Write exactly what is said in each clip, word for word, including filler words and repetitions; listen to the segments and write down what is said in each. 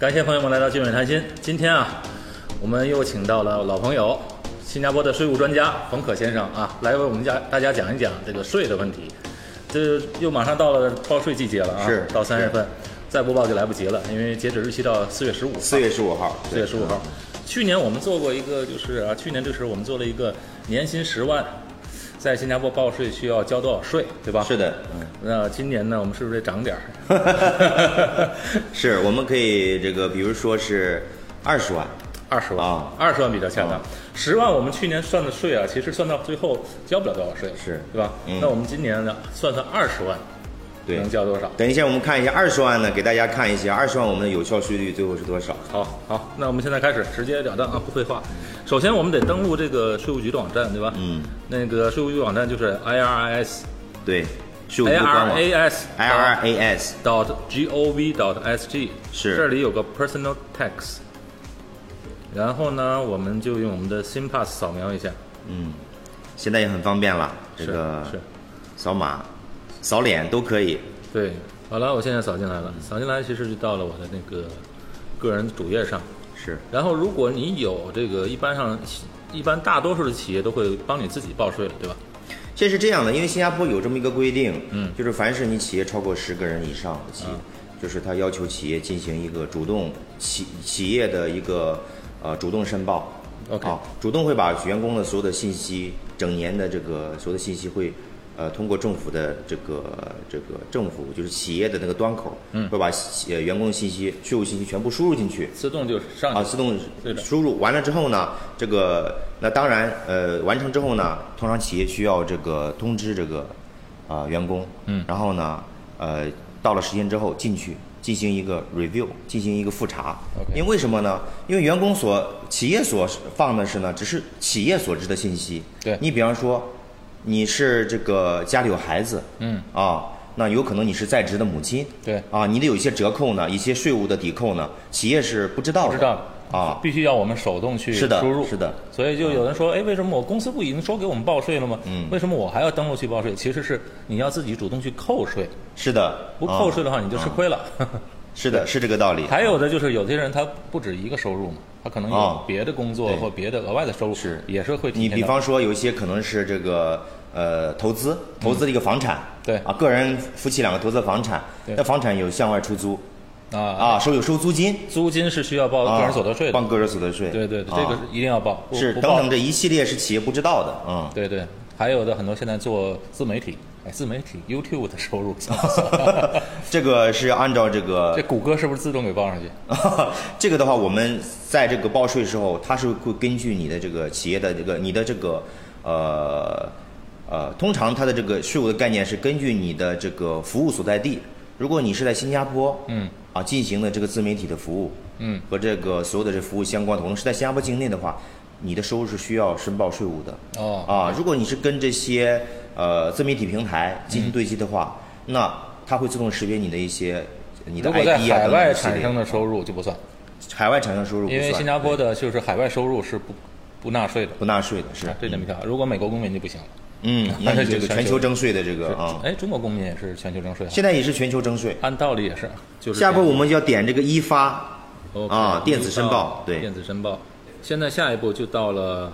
感谢朋友们来到俊伟谈心。今天啊，我们又请到了老朋友，新加坡的税务专家冯可先生啊，来为我们家大家讲一讲这个税的问题。这又马上到了报税季节了啊， 是到三月份，再不报就来不及了，因为截止日期到四月十五。 四月十五号， 四月十五号。去年我们做过一个，就是啊，去年这时候我们做了一个年薪十万，在新加坡报税需要交多少税，对吧？ 是的，嗯。 那今年呢，我们是不是得涨点儿？ 是，我们可以这个，比如说是二十万， 二十万啊， 二十万比较恰当。十、万我们去年算的税啊，其实算到最后交不了多少税， 是， 对吧？ 嗯、 那我们今年呢，算算二十万， 对， 能交多少？ 等一下我们看一下二十万呢，给大家看一下二十万我们的有效税率最后是多少。 好，好，那我们现在开始直截了当啊，不废话。首先我们得登录这个税务局的网站，对吧？ 嗯， 那个税务局网站就是 I R I S， 对。 I R A S I R A S dot G O V dot S G 是这里有个 Personal Tax， 然后呢，我们就用我们的 SingPass 扫描一下。 嗯，现在也很方便了，这个是扫码、扫脸都可以。 对，好了，我现在扫进来了，扫进来其实就到了我的那个个人主页上。 是， 然后如果你有这个，一般上一般大多数的企业都会帮你自己报税了，对吧？ 这是这样的，因为新加坡有这么一个规定， 嗯， 就是凡是你企业超过十个人以上的企业， 嗯、 就是他要求企业进行一个主动企企业的一个呃主动申报 ，OK， 啊，主动会把员工的所有的信息，整年的这个所有的信息会呃通过政府的这个这个政府就是企业的那个端口， 嗯， 会把呃员工的信息、税务信息全部输入进去， 自动就上啊，自动输入完了之后呢，这个那当然呃完成之后呢，通常企业需要这个通知这个啊、呃、员工， 嗯， 然后呢呃到了时间之后进去进行一个 review， 进行一个复查。 Okay. 因为为什么呢？因为员工所企业所放的是呢，只是企业所知的信息。 对， 你比方说你是这个家里有孩子， 嗯啊。那有可能你是在职的母亲， 对啊，你的有一些折扣呢，一些税务的抵扣呢，企业是不知道的， 不知道啊， 必须要我们手动去是的输入， 是的。 所以就有人说，哎、嗯，为什么我公司不已经说给我们报税了吗？ 嗯， 为什么我还要登录去报税？其实是你要自己主动去扣税。 是的， 不扣税的话，啊、你就吃亏了。啊、 是的，是这个道理。 还有的就是有些人他不止一个收入嘛，他可能有别的工作、 啊、 或别的额外的收入， 是也是会体现。你比方说有一些可能是这个。呃，投资投资的一个房产， 嗯、对啊，个人夫妻两个投资房产，那房产有向外出租， 啊啊，收有收租金， 租金是需要报个人所得税的， 报个人所得税， 对对对，这个一定要报， 是等等这一系列是企业不知道的，嗯， 对对，还有的很多现在做自媒体，哎，自媒体 YouTube 的收入， 这个是按照这个， 这谷歌是不是自动给报上去？ 这个的话，我们在这个报税时候，它是会根据你的这个企业的这个你的这个呃。呃，通常它的这个税务的概念是根据你的这个服务所在地。如果你是在新加坡， 嗯， 啊进行的这个自媒体的服务， 嗯， 和这个所有的这服务相关的活动是在新加坡境内的话，你的收入是需要申报税务的。 哦， 啊，如果你是跟这些呃自媒体平台进行对接的话，嗯、那它会自动识别你的一些你的 I D 啊。 如果在海外产生的收入就不算， 海外产生收入不算， 因为新加坡的就是海外收入是不不纳税的， 不纳税的是、 啊、这点没调。如果美国公民就不行了。 嗯，那是这个全球征税的这个啊， 哎，中国公民也是全球征税， 现在也是全球征税， 按道理也是。就是下步我们就要点这个一发 ，okay, 啊，电子申报，对， 电子申报。现在下一步就到了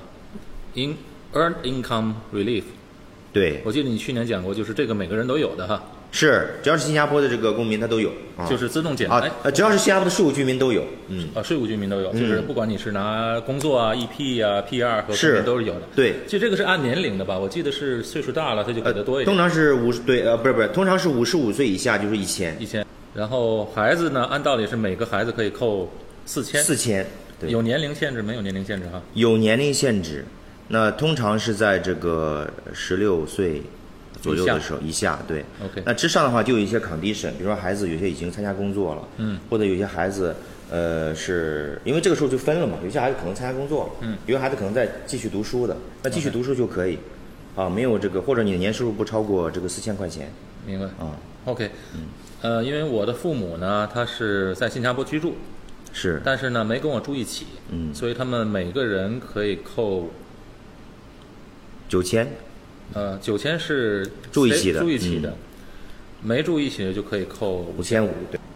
in earned income relief， 对， 我记得你去年讲过，就是这个每个人都有的哈。 是，只要是新加坡的这个公民，他都有， 啊、就是自动检啊，呃，只要是新加坡的税务居民都有，嗯， 啊，税务居民都有，就是不管你是拿工作啊、E P 啊、P R 和公民都是有的， 对， 就这个是按年龄的吧？我记得是岁数大了他就给的多一点， 通常是五十，对，呃，不是不是，通常是五十五岁以下就是一千， 一千，然后孩子呢，按道理是每个孩子可以扣四千， 四千，对， 有年龄限制没有年龄限制哈？ 有年龄限制，那通常是在这个十六岁。左右的时候以下，对 ，OK。 那之上的话就有一些 condition， 比如说孩子有些已经参加工作了， 嗯， 或者有些孩子，呃，是因为这个时候就分了嘛，有些孩子可能参加工作了， 嗯， 有些孩子可能在继续读书的，那继续读书就可以， okay. 啊，没有这个或者你的年收入不超过这个四千块钱， 明白啊 ，OK， 嗯， 呃，因为我的父母呢，他是在新加坡居住， 是， 但是呢没跟我住一起， 嗯， 所以他们每个人可以扣九千。 呃，九千是住一起的， 住一起的， 嗯、 没住一起的就可以扣五千五，对。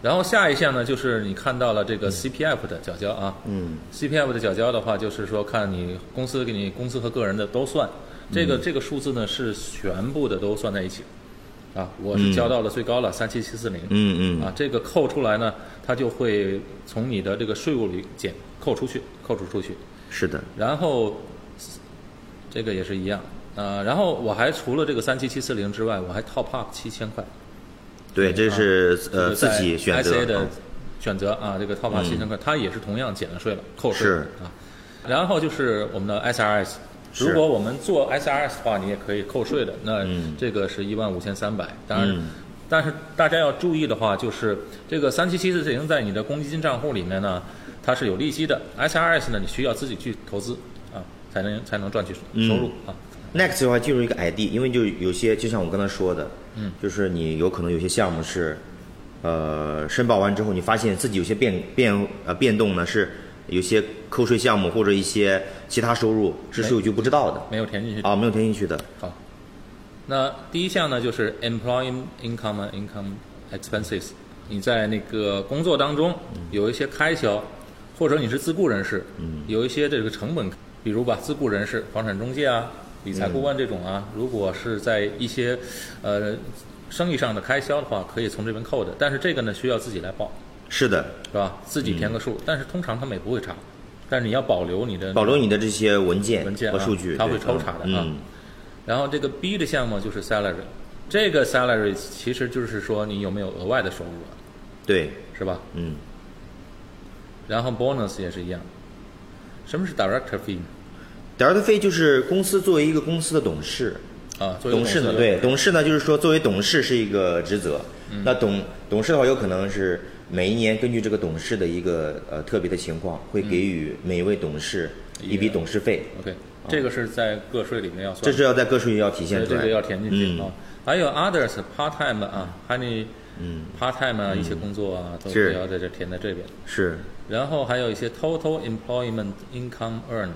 然后下一项呢，就是你看到了这个 C P F 的缴交啊， 嗯 C P F 的缴交的话，就是说看你公司给你公司和个人的都算，这个、 嗯、 这个数字呢是全部的都算在一起，啊，我是交到了最高了三七七四零， 嗯嗯， 啊，这个扣出来呢，它就会从你的这个税务里减扣出去，扣除出去。 是的。 然后这个也是一样，呃，然后我还除了这个三七七四零之外，我还 top up 七千块。 对，这是、 啊、 呃自己选择 I C A 的选择啊，这个 top up 七千块，它也是同样减了税了，扣税是啊。然后就是我们的 S R S。如果我们做 S R S 的话，你也可以扣税的。那这个是一万五千三百。当然， 嗯、 但是大家要注意的话，就是这个三七七四零在你的公积金账户里面呢，它是有利息的。S R S 呢，你需要自己去投资啊，才能才能赚取收入、嗯、啊。 Next 的话进入一个 I D， 因为就有些就像我刚才说的， 嗯， 就是你有可能有些项目是，呃，申报完之后，你发现自己有些变变呃变动呢是。有些扣税项目或者一些其他收入是税务局不知道的， 没有填进去啊，没有填进去的。 好，那第一项呢就是 employee income income expenses， 你在那个工作当中有一些开销，或者你是自雇人士， 嗯， 有一些这个成本，比如吧，自雇人士、房产中介啊、理财顾问这种啊，嗯、如果是在一些呃生意上的开销的话，可以从这边扣的，但是这个呢需要自己来报。 是的， 是吧？自己填个数，嗯、但是通常他们也不会查，但是你要保留你的保留你的这些文件文件和数据， 啊、他会抽查的啊。 嗯、 然后这个 B 的项目就是 salary， 这个 salary 其实就是说你有没有额外的收入了， 对， 是吧？ 嗯。 然后 bonus 也是一样。什么是 director fee？director fee 就是公司作为一个公司的董事。 啊，作为董事呢？对，董事呢，就是说作为董事是一个职责。嗯、那董董事的话，有可能是每一年根据这个董事的一个呃特别的情况，会给予每一位董事一笔董事费。 嗯、OK，、啊、这个是在个税里面要算。 这是要在个税要体现出来， 这个要填进去、 嗯、 啊。还有 others part time 啊，还你嗯 part time 啊、嗯、一些工作啊，都是要在这填在这边。 是。 然后还有一些 total employment income earned。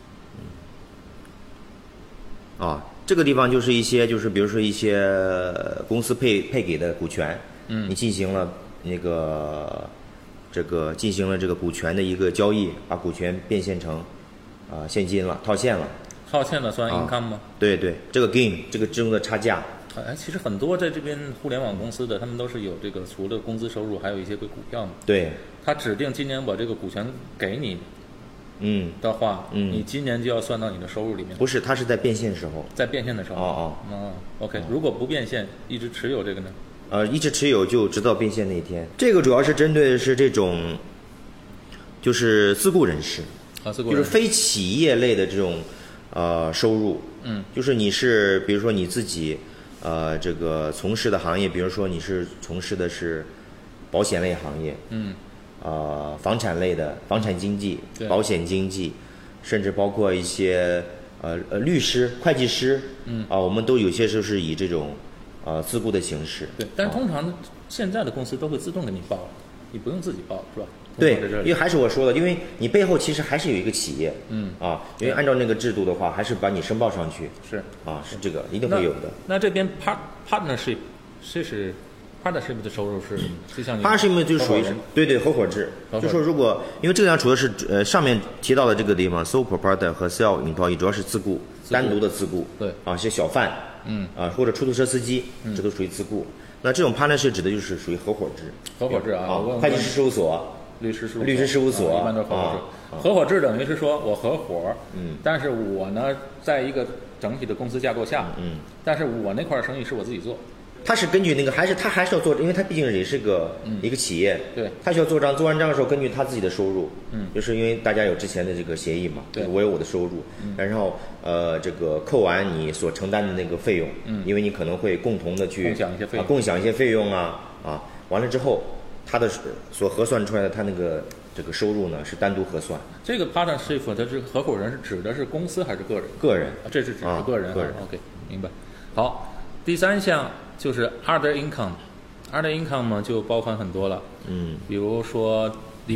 啊。这个地方就是一些，就是比如说一些公司配配给的股权， 嗯， 你进行了那个这个进行了这个股权的一个交易，把股权变现成啊、呃、现金了，套现了。 套现了算 income 吗？ 啊、对对，这个 gain 这个之中的差价。 哎，其实很多在这边互联网公司的，他们都是有这个除了工资收入，还有一些个股票嘛。 对。 他指定今年我这个股权给你。 嗯的话， 嗯， 你今年就要算到你的收入里面。 不是，它是在变现时候。 在变现的时候。 哦哦哦 ，OK、哦。如果不变现，一直持有这个呢？ 呃，一直持有就直到变现那一天。这个主要是针对的是这种，就是自雇人士， 啊，自雇人士就是非企业类的这种呃收入。 嗯。 就是你是比如说你自己呃这个从事的行业，比如说你是从事的是保险类行业。 嗯。 呃，房产类的房产经纪、保险经纪，甚至包括一些呃呃律师、会计师， 嗯啊、呃，我们都有些时候是以这种呃自雇的形式。 对，但通常、啊、现在的公司都会自动给你报，你不用自己报，是吧？ 对，因为还是我说的，因为你背后其实还是有一个企业， 嗯啊，因为按照那个制度的话，还是把你申报上去。 是啊，是这个一定会有的。 那, 那这边 part partnership 这是。partnership 的收入是就像你 partnership 就属于对对合伙制，就说如果因为这样主要是呃上面提到的这个地方 sole proprietor 和 self employee 主要是自雇，单独的自雇， 对啊，些小贩， 嗯啊或者出租车司机，这都属于自雇。那这种 partnership 指的就是属于合伙制， 合伙制啊， 啊会计师事务所、 律师事务律师事务所， 一般都是合伙制。合伙制等于是说我合伙， 嗯， 但是我呢在一个整体的公司架构下， 嗯， 但是我那块生意是我自己做。 他是根据那个，还是他还是要做，因为他毕竟也是个、嗯、一个企业， 对， 他需要做账，做完账的时候，根据他自己的收入， 嗯， 就是因为大家有之前的这个协议嘛， 对， 我有我的收入， 嗯， 然后呃，这个扣完你所承担的那个费用， 嗯， 因为你可能会共同的去共享一些费用， 啊、共享一些费用啊啊，完了之后，他的所核算出来的他那个这个收入呢是单独核算。 这个 partnership 它是合伙人是指的是公司还是个人？ 个人， 啊、这是指的个人， 啊、个人 ，OK， 明白。好，第三项。就是 other income，other income 嘛就包含很多了， 嗯， 比如说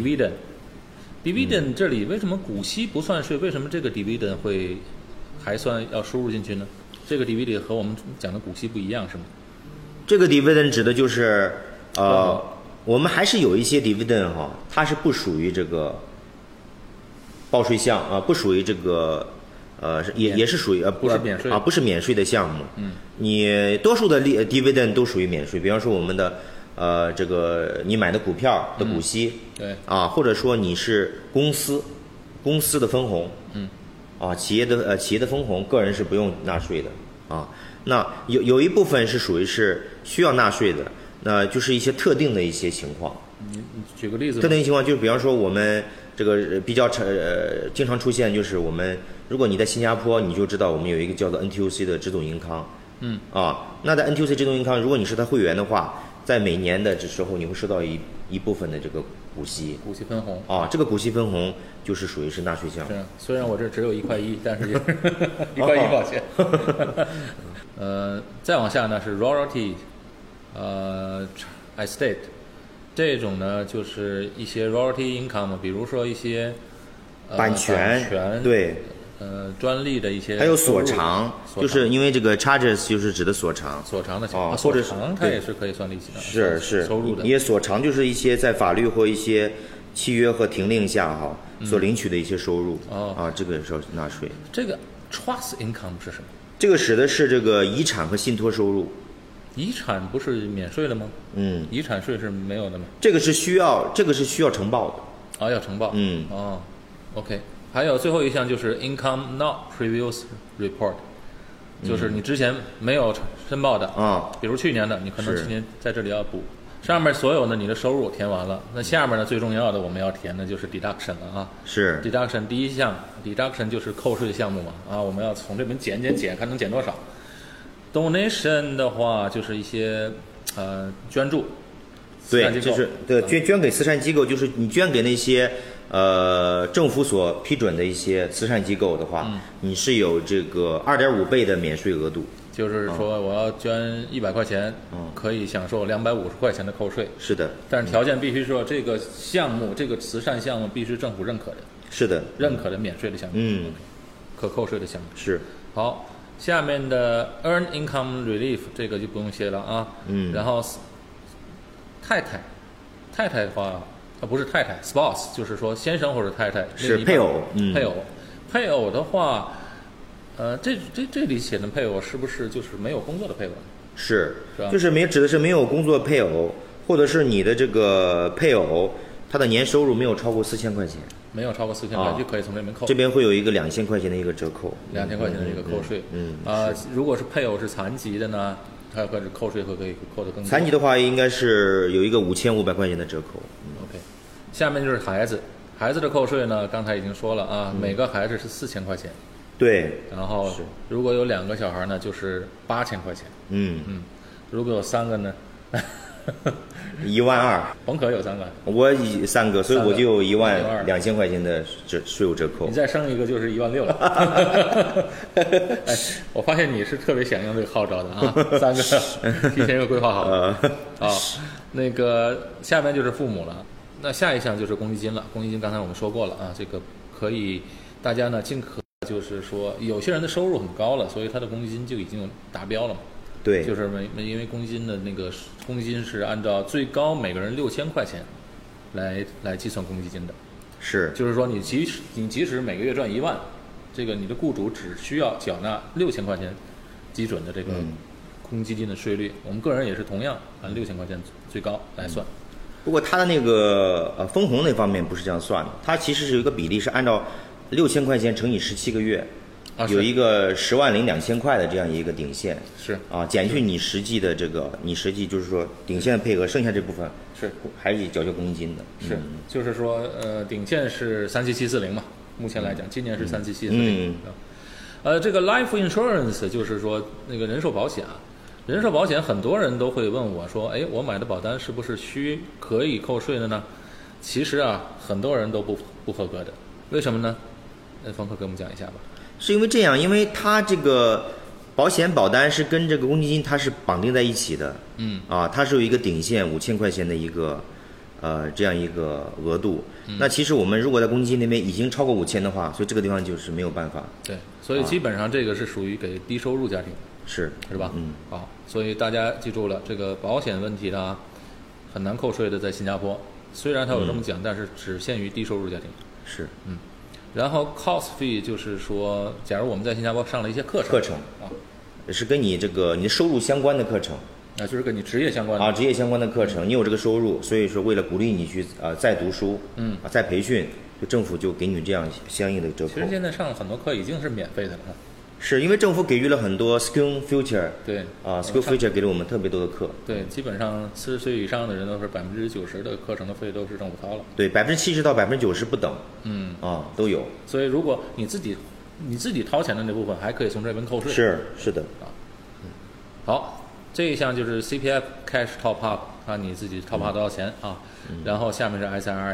dividend，dividend 这里为什么股息不算税？为什么这个 dividend 会还算要输入进去呢？这个 dividend 和我们讲的股息不一样是吗？ 这个 dividend 指的就是呃我们还是有一些 dividend 哈，它是不属于这个报税项啊，不属于这个呃也也是属于呃不是免税啊，不是免税的项目。 嗯， 你多数的利 dividend 都属于免税，比方说我们的呃这个你买的股票的股息， 嗯、对啊，或者说你是公司公司的分红， 嗯， 啊企业的呃企业的分红，个人是不用纳税的啊。那有有一部分是属于是需要纳税的。那就是一些特定的一些情况， 你你举个例子。 特定情况就是，比方说我们这个比较呃经常出现，就是我们如果你在新加坡，你就知道我们有一个叫做 N T U C 的支总银康， 嗯啊，那在 N T U C 支总银康，如果你是他会员的话，在每年的这时候你会收到一一部分的这个股息， 股息分红啊，这个股息分红就是属于是纳税项。 是，虽然我这只有一块一，但是一块一毛钱。呃，再往下呢是 royalty。呃 ，estate 这种呢，就是一些 royalty income， 比如说一些、呃、 版权， 版权对， 呃，专利的一些， 还有所长，就是因为这个 charges 就是指的所长， 所长的钱， 哦， 啊、 或者所长它也是可以算利息的， 是是收入的。 也所长就是一些在法律或一些契约和停令下哈、 嗯、 所领取的一些收入， 哦啊，这个也是要纳税。 这个 trust income 是什么？ 这个指的是这个遗产和信托收入。 遗产不是免税的吗？ 嗯， 遗产税是没有的吗？ 这个是需要，这个是需要呈报的。 啊、哦，要呈报。 嗯， 哦 ，OK。还有最后一项就是 income not previous report，、嗯、就是你之前没有申报的啊， 比如去年的，你可能去年在这里要补。上面所有的你的收入填完了，那下面呢最重要的我们要填的就是 deduction 了啊。 是 deduction 第一项 deduction 就是扣税项目嘛啊，我们要从这边减减减，看能减多少。donation 的话就是一些呃捐助， 对，就是对捐捐给慈善机构，就是你捐给那些呃政府所批准的一些慈善机构的话， 嗯、 你是有这个二点五倍的免税额度。 就是说我要捐一百块钱， 嗯， 可以享受两百五十块钱的扣税。 是的， 但是条件必须说这个项目、嗯、这个慈善项目必须政府认可的。 是的， 认可的免税的项目， 嗯， 可扣税的项目是。 好。下面的 earn income relief 这个就不用写了啊， 嗯， 然后太太，太太的话，啊不是太太 ，spouse 就是说先生或者太太是配偶，嗯， 配偶，配偶的话，呃，这这这里写的配偶是不是就是没有工作的配偶？ 是， 是吧？ 就是没指的是没有工作配偶，或者是你的这个配偶，他的年收入没有超过四千块钱。 没有超过四千块、啊、就可以从这边扣。 这边会有一个两千块钱的一个折扣， 两千块钱的一个扣税。 嗯啊、呃，如果是配偶是残疾的呢，它或者扣税会可以扣得更多。 残疾的话，应该是有一个五千五百块钱的折扣。 嗯、OK， 下面就是孩子，孩子的扣税呢，刚才已经说了啊，嗯、每个孩子是四千块钱。 对。 然后如果有两个小孩呢，就是八千块钱。 嗯嗯，如果有三个呢？ 一万二， 冯可有三个， 我以三个，所以我就有一万两千块钱的折税务折扣。 你再生一个就是一万六了。哎，我发现你是特别响应这个号召的啊，三个提前又规划好了。啊、哦，那个下面就是父母了，那下一项就是公积金了。公积金刚才我们说过了啊，这个可以大家呢尽可就是说，有些人的收入很高了，所以他的公积金就已经达标了嘛。 对， 就是没因为公积金的那个公积金是按照最高每个人六千块钱来来计算公积金的， 是， 就是说你即使你即使每个月赚一万，这个你的雇主只需要缴纳六千块钱基准的这个公积金的税率，嗯、我们个人也是同样按六千块钱最高来算。 嗯、不过他的那个呃分红那方面不是这样算的，它其实是有一个比例是按照六千块钱乘以十七个月。 啊、 有一个十万零两千块的这样一个顶线， 是啊，减去你实际的这个，你实际就是说顶线的配额，剩下这部分是还是缴交公积金的， 是， 嗯、 就是说呃顶线是三七七四零嘛，目前来讲，今年是三七七四零，呃，这个 life insurance 就是说那个人寿保险啊，人寿保险很多人都会问我说，哎，我买的保单是不是需可以扣税的呢？其实啊，很多人都不不合格的，为什么呢？呃，冯克给我们讲一下吧。 是因为这样，因为它这个保险保单是跟这个公积金它是绑定在一起的， 嗯， 啊，它是有一个顶线五千块钱的一个，呃，这样一个额度。嗯、那其实我们如果在公积金那边已经超过五千的话，所以这个地方就是没有办法。 对，所以基本上这个是属于给低收入家庭的， 是是吧？ 嗯， 好，所以大家记住了，这个保险问题呢， 很难扣税的，在新加坡。虽然它有这么讲， 嗯、 但是只限于低收入家庭。 是， 嗯。然后 course fee 就是说，假如我们在新加坡上了一些课程， 课程啊， 是跟你这个你的收入相关的课程。 啊，就是跟你职业相关的啊，职业相关的课程，你有这个收入，所以说为了鼓励你去呃再读书， 嗯啊再培训，就政府就给你这样相应的折扣。 其实现在上很多课已经是免费的了。 是因为政府给予了很多 Skill Future， 对啊 Skill Future 给了我们特别多的课。 对，基本上四十岁以上的人都是百分之九十的课程的费都是政府掏了。 对，百分之七十到百分之九十不等。 嗯啊都有。 所以如果你自己你自己掏钱的那部分，还可以从这边扣税。 是是的。 啊，嗯，好。这一项就是 C P F Cash Top Up， 看你自己 Top Up 多少钱啊。嗯、然后下面是 S R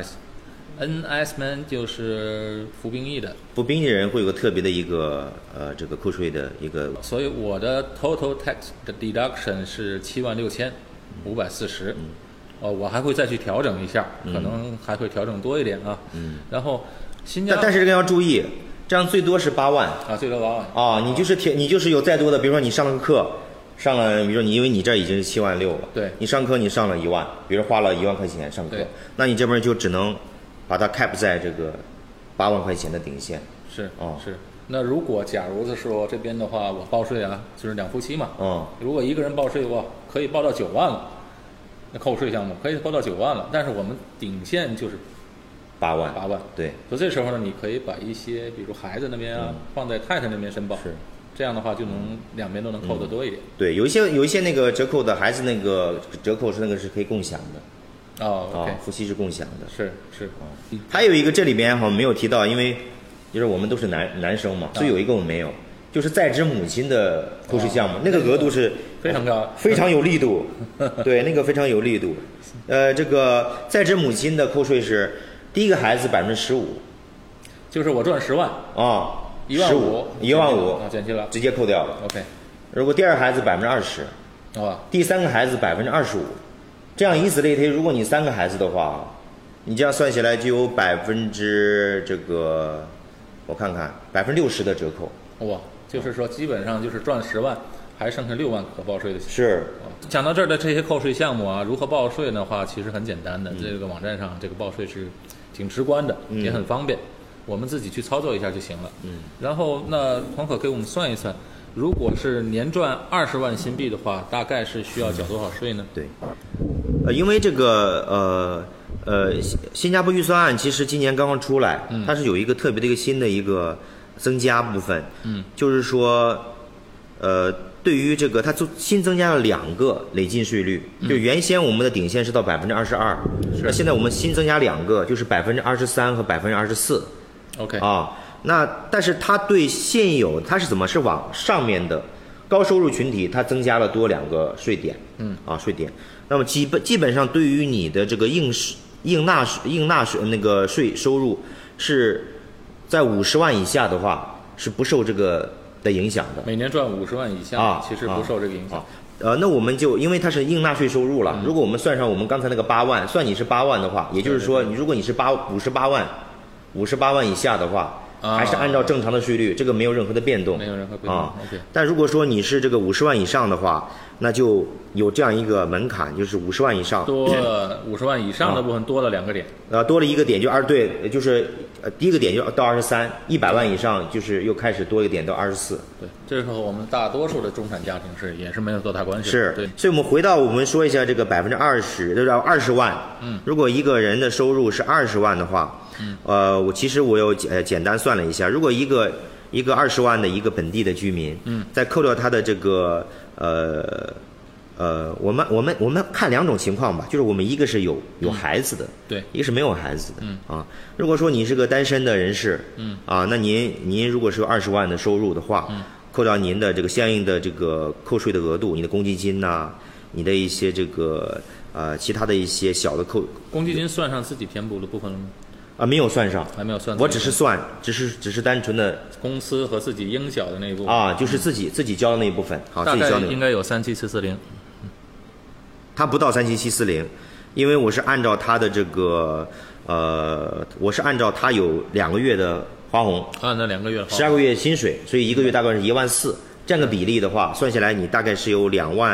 S，N S M 就是服兵役的。 服兵役人会有个特别的一个呃这个扣税的一个。 所以我的 Total Tax 的 Deduction 是七万六千五百四十。嗯。哦，我还会再去调整一下，可能还会调整多一点啊。 嗯。 然后新加坡， 但但是这个要注意，这样最多是八万。 啊，最多八万。 啊，你就是调，你就是有再多的，比如说你上了个课。上了，比如说你，因为你这已经是七万六了， 对， 你上课你上了一万，比如花了一万块钱上课，那你这边就只能把它 cap 在这个八万块钱的顶线。 是， 哦， 是。那如果假如的说这边的话，我报税啊，就是两夫妻嘛， 嗯， 如果一个人报税哇，可以报到九万了，那扣税项目可以报到九万了，但是我们顶线就是八万， 八万， 对。 所以这时候呢，你可以把一些，比如孩子那边啊，嗯、放在太太那边申报， 是。 这样的话就能两边都能扣得多一点。 嗯、对，有一些有一些那个折扣的孩子那个折扣是那个是可以共享的。 哦 ，OK，、 啊、夫妻是共享的。 是是、 嗯。还有一个这里边好像没有提到，因为就是我们都是男男生嘛，所以有一个我们没有，就是在职母亲的扣税项目，哦、那个额度是非常高， 非常有力度。对，那个非常有力度。呃，这个在职母亲的扣税是第一个孩子百分之十五， 就是我赚十万啊。 一万五， 一万五， 减去了， 直接扣掉了。 OK。 如果第二孩子百分之二十， 哦， 第三个孩子百分之二十五，这样以此类推，如果你三个孩子的话，你这样算起来就有百分之这个，我看看，百分之六十的折扣。 哇，就是说基本上就是赚十万，还剩下六万可报税的。 是。 讲到这儿的这些扣税项目啊，如何报税的话，其实很简单的，嗯、这个网站上这个报税是挺直观的，嗯、也很方便。我们自己去操作一下就行了。 嗯， 然后那黄可给我们算一算，如果是年赚二十万新币的话，大概是需要缴多少税呢？ 对，呃，因为这个呃呃新加坡预算案其实今年刚刚出来， 嗯、 它是有一个特别的一个新的一个增加部分， 嗯， 就是说呃对于这个它就新增加了两个累进税率， 嗯、 就原先我们的顶线是到百分之二十二，那现在我们新增加两个，就是百分之二十三和百分之二十四。 OK 啊，那但是它对现有它是怎么是往上面的高收入群体，它增加了多两个税点， 嗯啊税点，那么基本基本上对于你的这个应应纳应纳税那个税收入是在五十万以下的话是不受这个的影响的， 每年赚五十万以下啊， 其实不受这个影响。 啊啊呃，那我们就因为它是应纳税收入了， 嗯、 如果我们算上我们刚才那个八万，算你是八万的话，也就是说，你如果你是八五十八万。五十八万以下的话， 啊、 还是按照正常的税率，这个没有任何的变动， 没有任何变动啊。 OK。 但如果说你是这个五十万以上的话，那就有这样一个门槛，就是五十万以上多五十万以上的部分多了两个点， 呃，多了一个点就二对，就是呃第一个点就到二十三，一百万以上就是又开始多一个点到二十四。 对，这是和我们大多数的中产家庭是也是没有多大关系的。 是， 对。 所以我们回到我们说一下这个百分之二十，就是二十万。 嗯， 如果一个人的收入是二十万的话。 嗯， 呃，我其实我有呃简单算了一下，如果一个一个二十万的一个本地的居民， 嗯， 再扣掉他的这个呃呃，我们我们我们看两种情况吧，就是我们一个是有有孩子的， 嗯、对， 一个是没有孩子的， 嗯啊，如果说你是个单身的人士， 嗯啊，那您您如果是有二十万的收入的话， 嗯， 扣掉您的这个相应的这个扣税的额度，你的公积金呐、啊，你的一些这个呃其他的一些小的扣， 公积金算上自己填补的部分了吗？ 啊，没有算上， 还没有算。 我只是算，只是只是单纯的公司和自己应缴的那一部分啊，就是自己、嗯、自己交的那一部分，好， 大概自己交的应该有三七七四零， 它不到三七七四零，因为我是按照它的这个呃，我是按照它有两个月的花红啊，那两个月十二个月薪水，所以一个月大概是一万四，这样的比例的话，算下来你大概是有两万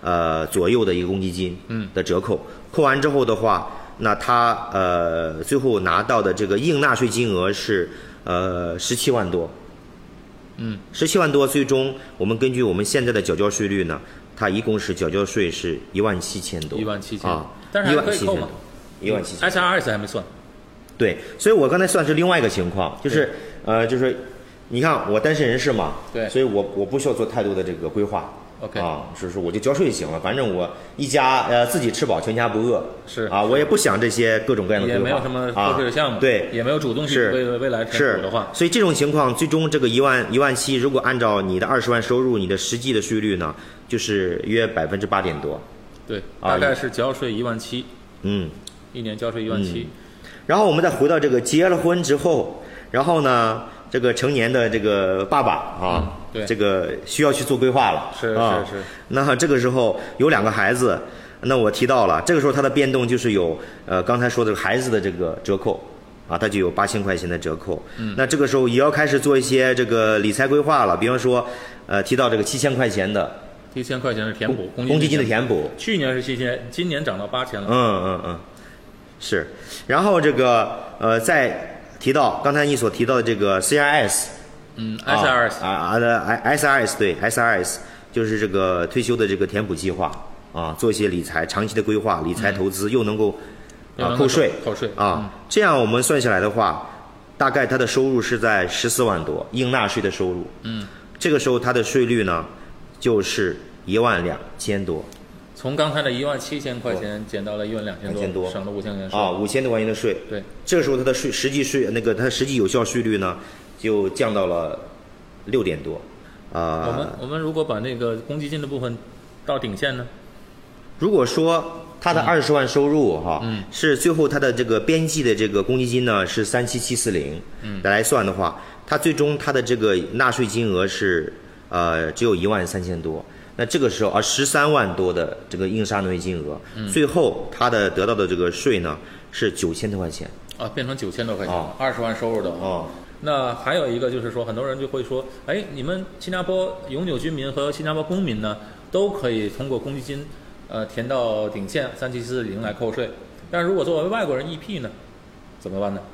呃左右的一个公积金的折扣，嗯、扣完之后的话，那他呃最后拿到的这个应纳税金额是呃十七万多， 嗯， 十七万多，最终我们根据我们现在的缴交税率呢，它一共是缴交税是一万七千多， 一万七千啊， 但是还可以扣嘛， 一万七千 ，S R S 还没算。 对，所以我刚才算是另外一个情况，就是呃，就是你看我单身人士嘛， 对， 所以我我不需要做太多的这个规划 ，OK 啊，是说我就交税就行了，反正我一家呃自己吃饱全家不饿， 是啊，我也不想这些各种各样的规划， 也没有什么扣税的项目， 啊、对， 也没有主动去为未来填补的话， 所以这种情况最终这个一万一万七，如果按照你的二十万收入，你的实际的税率呢，就是约百分之八点多， 对，大概是交税一万七， 嗯， 一年交税一万七。 嗯然后我们再回到这个结了婚之后，然后呢，这个成年的这个爸爸啊， 嗯、对， 这个需要去做规划了， 是啊、 是是。 那这个时候有两个孩子，那我提到了，这个时候他的变动就是有呃刚才说的孩子的这个折扣啊，他就有八千块钱的折扣。 嗯。 那这个时候也要开始做一些这个理财规划了，比方说，呃，提到这个七千块钱的。 七千块钱的填补， 公积金的填补， 去年是七千，今年涨到八千了。 嗯嗯嗯。是，然后这个呃，再提到刚才你所提到的这个 C R S， 嗯 ，S R S 啊啊的 S R S 对 S R S 就是这个退休的这个填补计划啊，做一些理财长期的规划，理财投资、嗯、又能够啊扣税扣税啊、嗯，这样我们算下来的话，大概他的收入是在十四万多，应纳税的收入， 嗯， 这个时候他的税率呢就是一万两千多。 从刚才的一万七千块钱减到了一万两千多，省了五千块钱税啊，五千多块钱的税。 对， 这个时候它的税实际税那个它实际有效税率呢，就降到了六点多。啊、呃， 我们我们如果把那个公积金的部分到顶线呢？ 如果说他的二十万收入哈， 嗯， 是最后他的这个边际的这个公积金呢是三七七四零， 嗯， 来算的话，他最终他的这个纳税金额是呃只有一万三千多。那这个时候啊，十三万多的这个应纳税金额， 嗯、 最后他的得到的这个税呢是九千多块钱啊，变成九千多块钱， 二十、 哦、万收入的哦。 那还有一个就是说，很多人就会说，哎，你们新加坡永久居民和新加坡公民呢，都可以通过公积金，呃，填到顶线三七四零来扣税。但是如果作为外国人 E P 呢，怎么办呢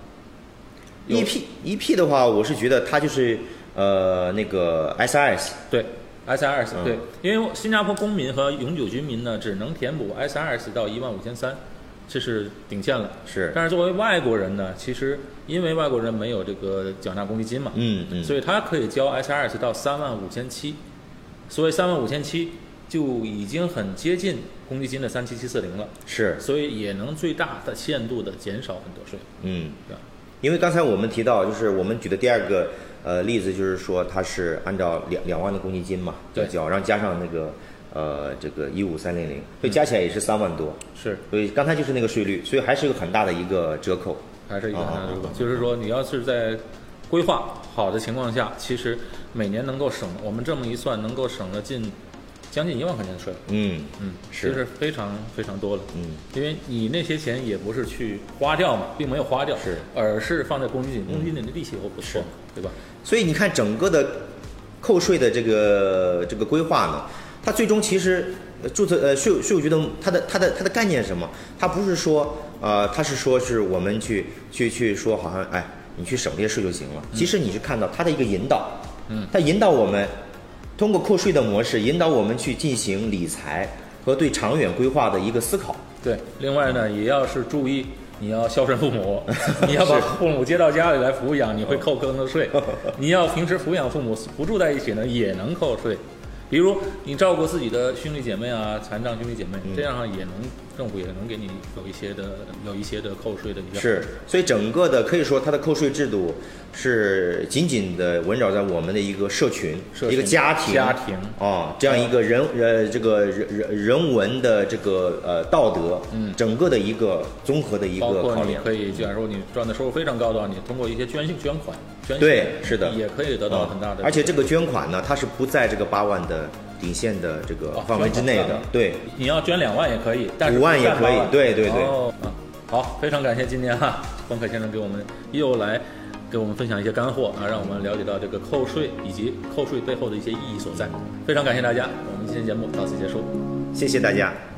？E P E P 的话，我是觉得它就是呃那个 S R S 对。S R S 嗯、 对，因为新加坡公民和永久居民呢，只能填补 S R S 到一万五千三，这是顶线了。 是。 但是作为外国人呢，其实因为外国人没有这个缴纳公积金嘛， 嗯嗯， 所以他可以交 S R S 到三万五千七，所以三万五千七就已经很接近公积金的三七七四零了。 是。 所以也能最大的限度的减少很多税。 嗯， 对吧？ 因为刚才我们提到，就是我们举的第二个。呃，例子就是说，它是按照两两万的公积金嘛， 对， 交，然后加上那个呃这个一五三零零，所以加起来也是三万多。 是， 所以刚才就是那个税率，所以还是有很大的一个折扣， 还是一个很大的折扣。啊、就是说，你要是在规划好的情况下，其实每年能够省，我们这么一算，能够省了近将近一万块钱的税。 嗯嗯， 是， 这是非常非常多的。 嗯， 因为你那些钱也不是去花掉嘛，并没有花掉， 是， 而是放在公积金，公积金的利息又不错，对吧？ 所以你看整个的扣税的这个这个规划呢，它最终其实注册呃税税务局的它的它的它的概念是什么？它不是说呃它是说是我们去去去说好像哎你去省这些税就行了。其实你是看到它的一个引导， 嗯， 它引导我们通过扣税的模式引导我们去进行理财和对长远规划的一个思考。 对，另外呢也要是注意。你要孝顺父母，你要把父母接到家里来抚养，你会扣更多税。你要平时抚养父母不住在一起呢，也能扣税。比如你照顾自己的兄弟姐妹啊，残障兄弟姐妹， 嗯、 这样也能政府也能给你有一些的有一些的扣税的一些。 是，所以整个的可以说它的扣税制度是紧紧的围绕在我们的一个社群、 社群一个家庭、 家庭啊这样一个人呃这个人人人文的这个呃道德， 嗯， 整个的一个综合的一个考量。 包括你可以，假如说你赚的收入非常高的话，你通过一些捐献捐款，捐献对，是的， 也可以得到很大的、 嗯。而且这个捐款呢，它是不在这个八万的顶线的这个范围之内的。哦、对， 你要捐两万也可以，但是五万也可以。对对对。 哦啊，好，非常感谢今天哈冯可先生给我们又来给我们分享一些干货啊，让我们了解到这个扣税以及扣税背后的一些意义所在。非常感谢大家，我们今天节目到此结束。 谢谢大家。